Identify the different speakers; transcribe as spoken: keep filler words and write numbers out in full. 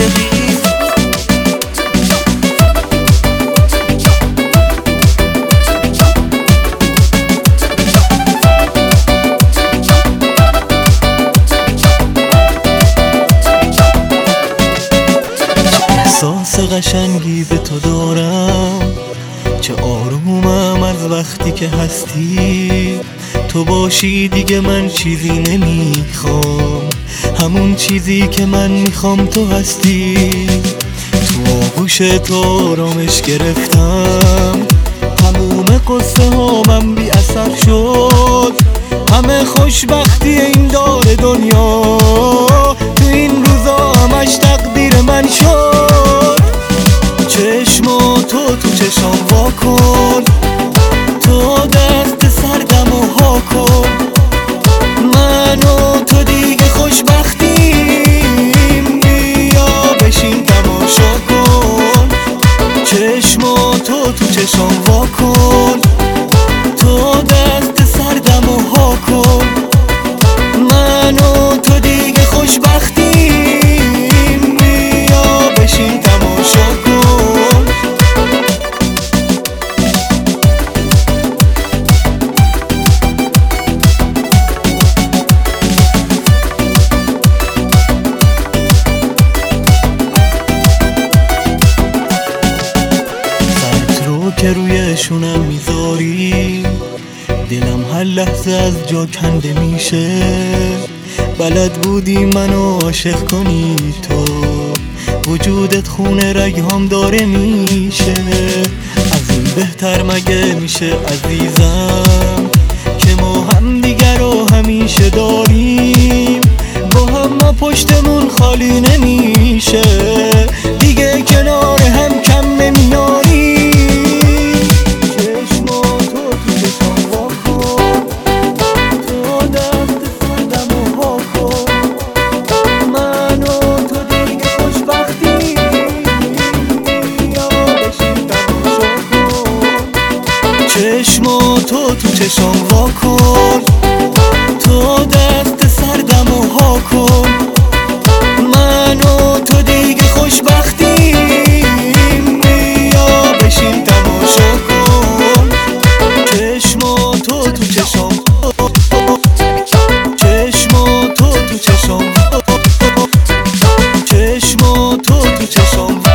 Speaker 1: بی احساس قشنگی به تو دارم، چه آرومم از وقتی که هستی. تو باشی دیگه من چیزی نمیخوام، همون چیزی که من میخوام تو هستی. تو آغوش تو آرامش گرفتم، تموم قصه هامم بی اثر شد. همه خوشبختی این دار دنیا تو این روزا همش تقدیر من شد. چشماتو تو چشام وا کن، تو دست سردم و ها کن. من و تو دیگه خوشبختیم، بیا بشین تماشا کن. چشماتو تو چشام وا کن، تو دست سردم و ها کن. من و تو دیگه خوشبختیم، بیا بشین تماشا کن. که روی شونم میذاری، دلم هر لحظه از جا کنده میشه. بلد بودی منو عاشق کنی تو، وجودت خونه رگهام داره میشه. از این بهتر مگه میشه عزیزم، که ما هم دیگر رو همیشه داریم. با هم ما پشتمون خالی نمیشه، دیگه کنار هم کم نمیاریم. چشماتو تو چشام وا کن، تو دست سردم و ها کن. من و تو دیگه خوشبختیم، بیا بشین تماشا کن. چشماتو تو چشام، چشماتو تو چشام، چشماتو تو چشام